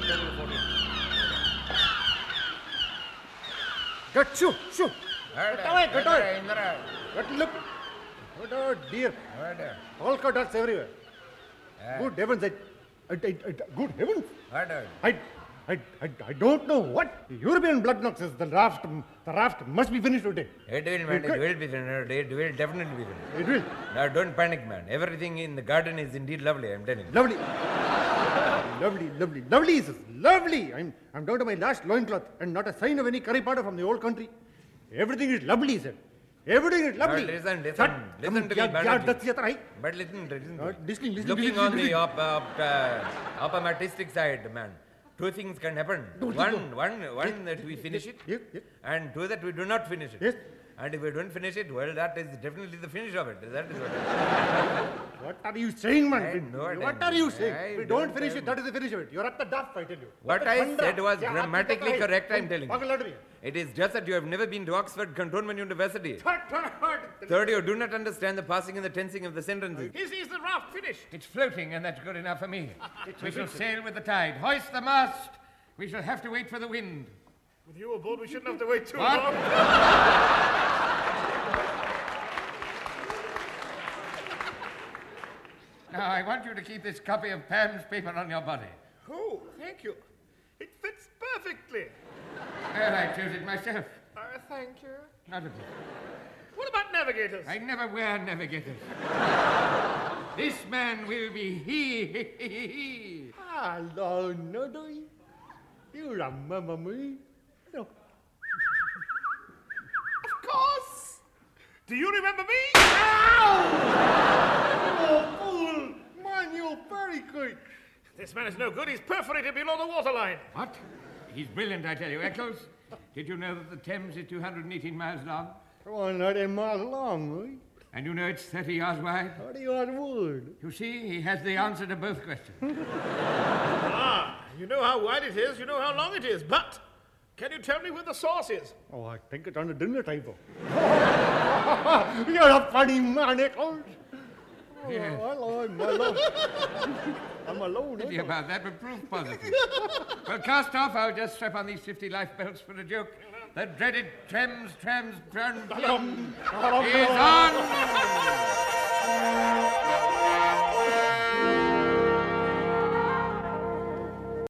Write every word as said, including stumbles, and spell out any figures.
Get, shoo, shoo. Get away, get away. Get, look. Oh, dear. Polka dots everywhere. Good heavens, I, I, I, I, good heavens. I, I, I, I don't know what European blood knocks is. The raft, the raft must be finished today. It will, man. It, it will be finished. It will definitely be finished. It will. Now, don't panic, man. Everything in the garden is indeed lovely, I'm telling you. Lovely. Lovely, lovely, lovely, is lovely. I'm, I'm down to my last loincloth and not a sign of any curry powder from the old country. Everything is lovely, sir. Everything is lovely. Now, listen, listen, Shut. listen Come, to yeah, me, yeah, Banerjee. that's the other eye. But listen, listen. Uh, listening, listening, Looking listening, on listening. the op, op, uh, optimistic side, man, two things can happen. Don't one, you one, one that we finish it, Yes, yes. and two that we do not finish it. Yes. And if we don't finish it, well, that is definitely the finish of it. That is what. What are you saying, man? I know what what I are you mean. saying? I If we don't don't finish tell it, that is the finish of it. You're at the duff, I tell you. What What I the thunder? said was Yeah, grammatically that's the correct, right. I'm telling you. Pagal It is just that you have never been to Oxford Cantonment University. Third, Third, you do not understand the passing and the tensing of the sentences. Is, is the raft finished? It's floating, and that's good enough for me. We shall sail with the tide. Hoist the mast. We shall have to wait for the wind. With you aboard, we shouldn't have to wait too What? long. Now, I want you to keep this copy of Pam's paper on your body. Oh, thank you. It fits perfectly. Well, I chose it myself. Uh, thank you. Not a bit. What about navigators? I never wear navigators. This man will be he, he, he, he. Hello, Noddy. You remember me? No. Of course. Do you remember me? Oh, fool! Man, you're very good. This man is no good. He's perforated below the waterline. What? He's brilliant, I tell you. Eccles, did you know that the Thames is two hundred eighteen miles long? one hundred miles long, eh? And you know it's thirty yards wide? thirty yards wide. You see, he has the answer to both questions. Ah, you know how wide it is, you know how long it is, but can you tell me where the source is? Oh, I think it's on the dinner table. You're a funny man, Eccles. Oh, Yes. hello, I'm alone. I'm alone. Pity aren't I? about that, but proof positive. Well, cast off. I'll just strap on these fifty lifebelts for a joke. The dreaded Thames, Trams, Trams, Ba-dum, is ba-dum, on!